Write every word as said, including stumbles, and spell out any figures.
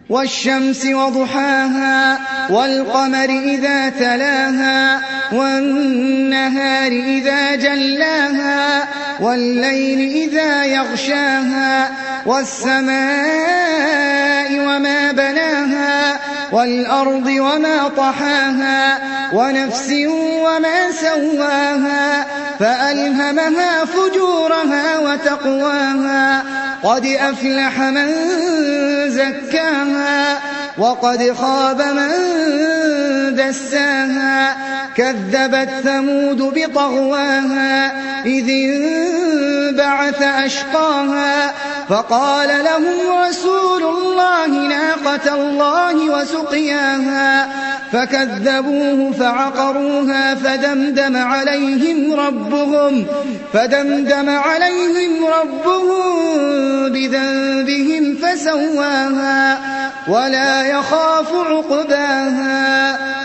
والشمس وضحاها والقمر إذا تلاها والنهار إذا جلاها والليل إذا يغشاها والسماء وما بناها والأرض وما طحاها ونفس وما سواها فألهمها فجورها وتقواها قد أفلح من زكاها وقد خاب من دساها كذبت ثمود بطغواها إذ انبعث أشقاها فقال لهم رسول الله ناقة الله وسقياها فكذبوه فعقروها فدمدم عليهم ربهم فدمدم عليهم ربهم بذنبهم فسواها ولا يخاف عقباها